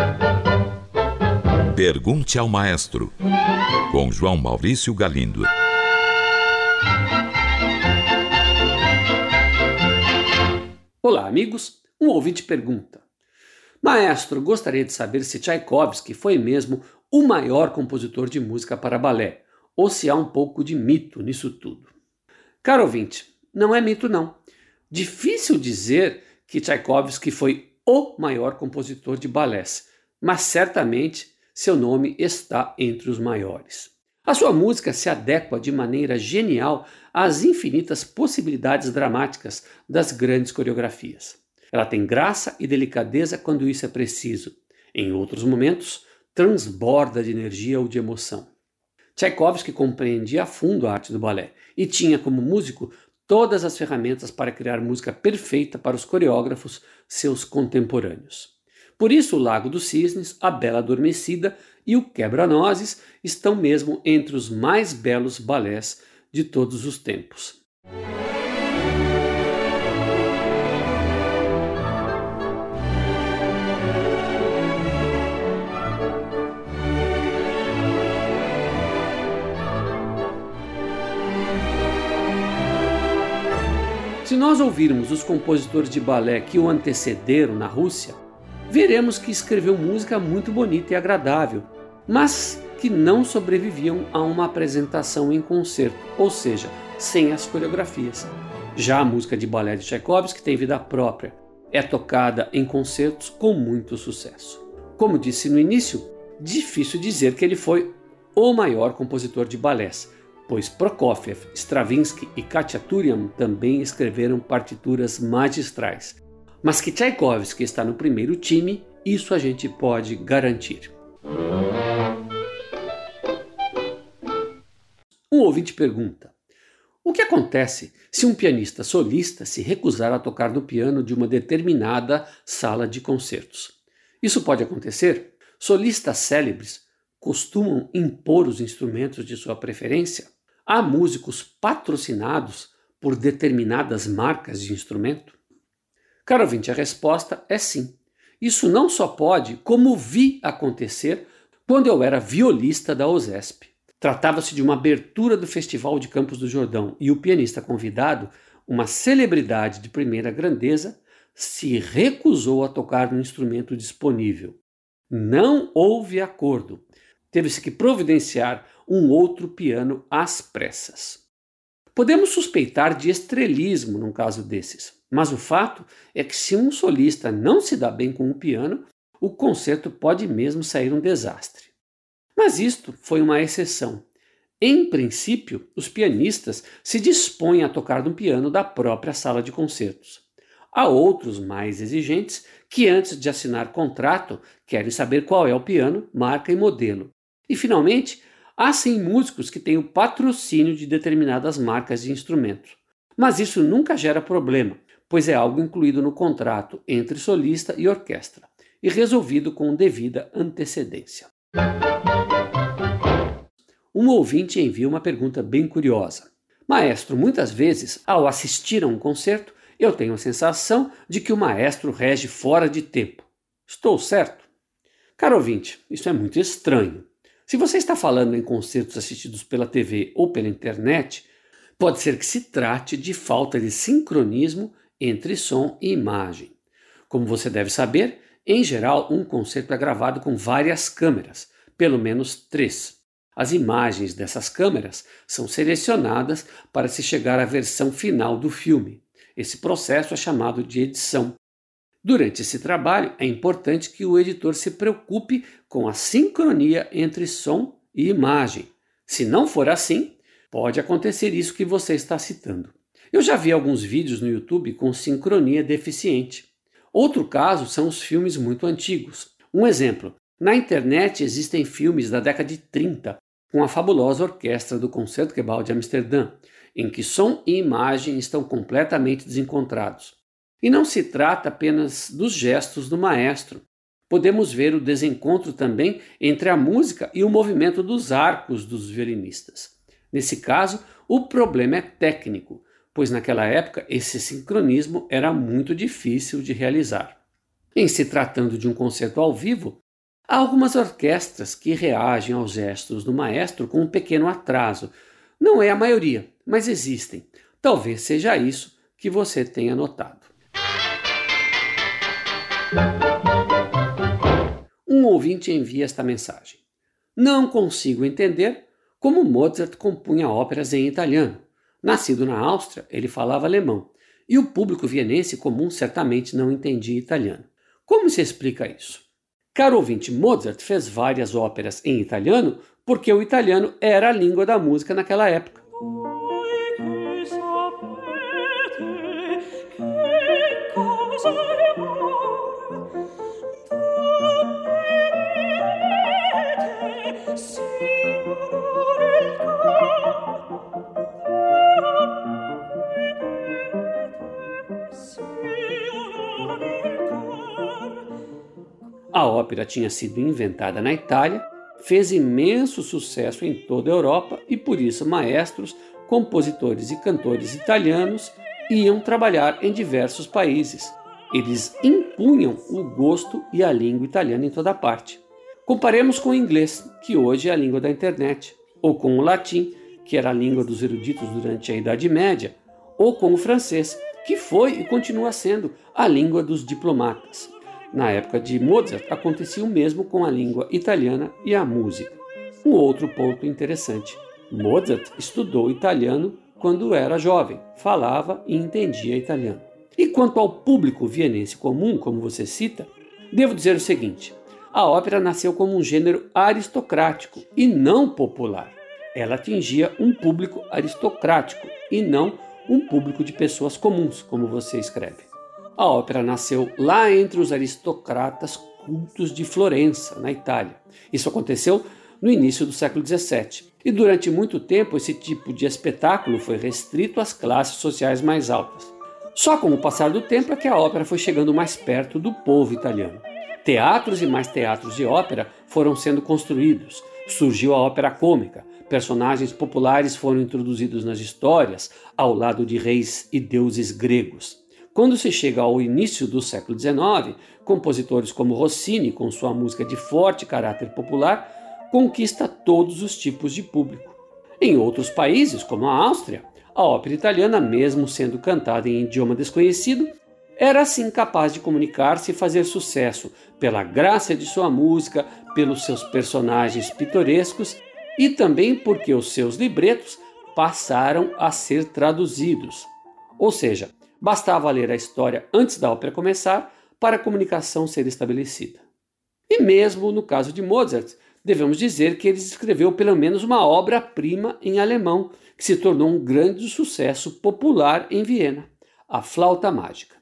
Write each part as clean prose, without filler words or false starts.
Pergunte ao Maestro, com João Maurício Galindo. Olá, amigos. Um ouvinte pergunta: Maestro, gostaria de saber se Tchaikovsky foi mesmo o maior compositor de música para balé, ou se há um pouco de mito nisso tudo. Caro ouvinte, não é mito não. Difícil dizer que Tchaikovsky foi o maior compositor de balés, mas certamente seu nome está entre os maiores. A sua música se adequa de maneira genial às infinitas possibilidades dramáticas das grandes coreografias. Ela tem graça e delicadeza quando isso é preciso. Em outros momentos, transborda de energia ou de emoção. Tchaikovsky compreendia a fundo a arte do balé e tinha como músico todas as ferramentas para criar música perfeita para os coreógrafos, seus contemporâneos. Por isso, o Lago dos Cisnes, A Bela Adormecida e o Quebra-Nozes estão mesmo entre os mais belos balés de todos os tempos. Se nós ouvirmos os compositores de balé que o antecederam na Rússia, veremos que escreveu música muito bonita e agradável, mas que não sobreviviam a uma apresentação em concerto, ou seja, sem as coreografias. Já a música de balé de Tchaikovsky tem vida própria, é tocada em concertos com muito sucesso. Como disse no início, difícil dizer que ele foi o maior compositor de balés, pois Prokofiev, Stravinsky e Khachaturian também escreveram partituras magistrais. Mas que Tchaikovsky está no primeiro time, isso a gente pode garantir. Um ouvinte pergunta: o que acontece se um pianista solista se recusar a tocar no piano de uma determinada sala de concertos? Isso pode acontecer? Solistas célebres costumam impor os instrumentos de sua preferência? Há músicos patrocinados por determinadas marcas de instrumento? Caro ouvinte, a resposta é sim. Isso não só pode, como vi acontecer quando eu era violista da OSESP. Tratava-se de uma abertura do Festival de Campos do Jordão e o pianista convidado, uma celebridade de primeira grandeza, se recusou a tocar no instrumento disponível. Não houve acordo. Teve-se que providenciar um outro piano às pressas. Podemos suspeitar de estrelismo num caso desses, mas o fato é que se um solista não se dá bem com o piano, o concerto pode mesmo sair um desastre. Mas isto foi uma exceção. Em princípio, os pianistas se dispõem a tocar no piano da própria sala de concertos. Há outros mais exigentes que antes de assinar contrato querem saber qual é o piano, marca e modelo. E finalmente, há sim músicos que têm o patrocínio de determinadas marcas de instrumentos. Mas isso nunca gera problema, pois é algo incluído no contrato entre solista e orquestra e resolvido com devida antecedência. Um ouvinte envia uma pergunta bem curiosa. Maestro, muitas vezes, ao assistir a um concerto, eu tenho a sensação de que o maestro rege fora de tempo. Estou certo? Caro ouvinte, isso é muito estranho. Se você está falando em concertos assistidos pela TV ou pela internet, pode ser que se trate de falta de sincronismo entre som e imagem. Como você deve saber, em geral, um concerto é gravado com várias câmeras, pelo menos 3. As imagens dessas câmeras são selecionadas para se chegar à versão final do filme. Esse processo é chamado de edição. Durante esse trabalho, é importante que o editor se preocupe com a sincronia entre som e imagem. Se não for assim, pode acontecer isso que você está citando. Eu já vi alguns vídeos no YouTube com sincronia deficiente. Outro caso são os filmes muito antigos. Um exemplo, na internet existem filmes da década de 30 com a fabulosa orquestra do Concertgebouw de Amsterdã, em que som e imagem estão completamente desencontrados. E não se trata apenas dos gestos do maestro. Podemos ver o desencontro também entre a música e o movimento dos arcos dos violinistas. Nesse caso, o problema é técnico, pois naquela época esse sincronismo era muito difícil de realizar. Em se tratando de um concerto ao vivo, Há algumas orquestras que reagem aos gestos do maestro com um pequeno atraso. Não é a maioria, mas existem. Talvez seja isso que você tenha notado. Um ouvinte envia esta mensagem. Não consigo entender como Mozart compunha óperas em italiano. Nascido na Áustria, ele falava alemão, e o público vienense comum certamente não entendia italiano. Como se explica isso? Caro ouvinte, Mozart fez várias óperas em italiano porque o italiano era a língua da música naquela época. A ópera tinha sido inventada na Itália, fez imenso sucesso em toda a Europa e por isso maestros, compositores e cantores italianos iam trabalhar em diversos países. Eles impunham o gosto e a língua italiana em toda parte. Comparemos com o inglês, que hoje é a língua da internet, ou com o latim, que era a língua dos eruditos durante a Idade Média, ou com o francês, que foi e continua sendo a língua dos diplomatas. Na época de Mozart, acontecia o mesmo com a língua italiana e a música. Um outro ponto interessante. Mozart estudou italiano quando era jovem, falava e entendia italiano. E quanto ao público vienense comum, como você cita, devo dizer o seguinte. A ópera nasceu como um gênero aristocrático e não popular. Ela atingia um público aristocrático e não um público de pessoas comuns, como você escreve. A ópera nasceu lá entre os aristocratas cultos de Florença, na Itália. Isso aconteceu no início do século XVII. E durante muito tempo esse tipo de espetáculo foi restrito às classes sociais mais altas. Só com o passar do tempo é que a ópera foi chegando mais perto do povo italiano. Teatros e mais teatros de ópera foram sendo construídos. Surgiu a ópera cômica. Personagens populares foram introduzidos nas histórias, ao lado de reis e deuses gregos. Quando se chega ao início do século XIX, compositores como Rossini, com sua música de forte caráter popular, conquista todos os tipos de público. Em outros países, como a Áustria, a ópera italiana, mesmo sendo cantada em idioma desconhecido, era assim capaz de comunicar-se e fazer sucesso pela graça de sua música, pelos seus personagens pitorescos e também porque os seus libretos passaram a ser traduzidos. Ou seja, bastava ler a história antes da ópera começar para a comunicação ser estabelecida. E mesmo no caso de Mozart, devemos dizer que ele escreveu pelo menos uma obra-prima em alemão, que se tornou um grande sucesso popular em Viena, a Flauta Mágica.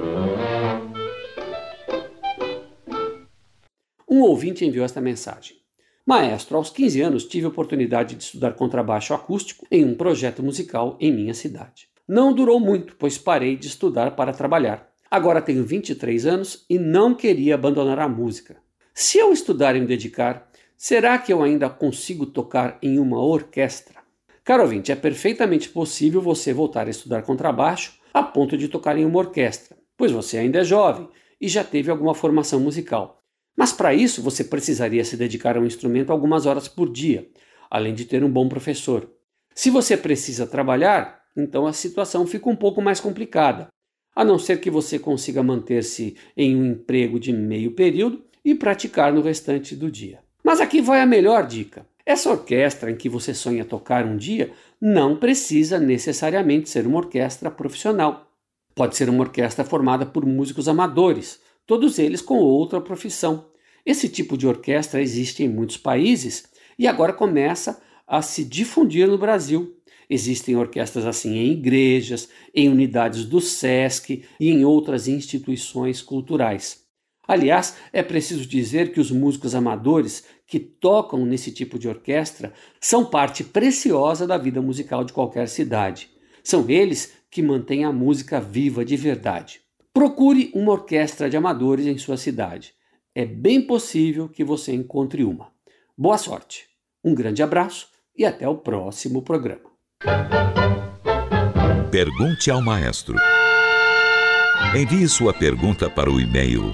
Um ouvinte enviou esta mensagem. Maestro, aos 15 anos tive a oportunidade de estudar contrabaixo acústico em um projeto musical em minha cidade. Não durou muito, pois parei de estudar para trabalhar. Agora tenho 23 anos e não queria abandonar a música. Se eu estudar e me dedicar, será que eu ainda consigo tocar em uma orquestra? Caro ouvinte, é perfeitamente possível você voltar a estudar contrabaixo a ponto de tocar em uma orquestra, pois você ainda é jovem e já teve alguma formação musical. Mas para isso você precisaria se dedicar a um instrumento algumas horas por dia, além de ter um bom professor. Se você precisa trabalhar, então a situação fica um pouco mais complicada, a não ser que você consiga manter-se em um emprego de meio período e praticar no restante do dia. Mas aqui vai a melhor dica. Essa orquestra em que você sonha tocar um dia não precisa necessariamente ser uma orquestra profissional. Pode ser uma orquestra formada por músicos amadores, todos eles com outra profissão. Esse tipo de orquestra existe em muitos países e agora começa a se difundir no Brasil. Existem orquestras assim em igrejas, em unidades do SESC e em outras instituições culturais. Aliás, é preciso dizer que os músicos amadores que tocam nesse tipo de orquestra são parte preciosa da vida musical de qualquer cidade. São eles que mantêm a música viva de verdade. Procure uma orquestra de amadores em sua cidade. É bem possível que você encontre uma. Boa sorte, um grande abraço e até o próximo programa. Pergunte ao Maestro. Envie sua pergunta para o e-mail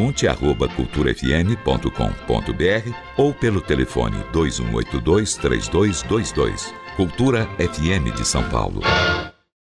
pergunte@culturafm.com.br ou pelo telefone 2182-3222. Cultura FM de São Paulo.